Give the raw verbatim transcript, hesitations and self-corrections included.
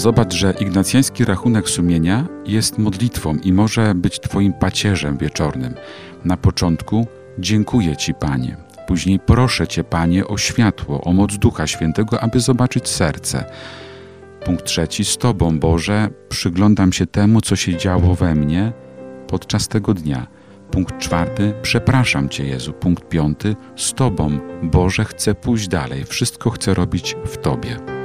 Zobacz, że ignacjański rachunek sumienia jest modlitwą i może być Twoim pacierzem wieczornym. Na początku dziękuję Ci, Panie. Później proszę Cię, Panie, o światło, o moc Ducha Świętego, aby zobaczyć serce. Punkt trzeci. Z Tobą, Boże, przyglądam się temu, co się działo we mnie podczas tego dnia. Punkt czwarty. Przepraszam Cię, Jezu. Punkt piąty. Z Tobą, Boże, chcę pójść dalej. Wszystko chcę robić w Tobie.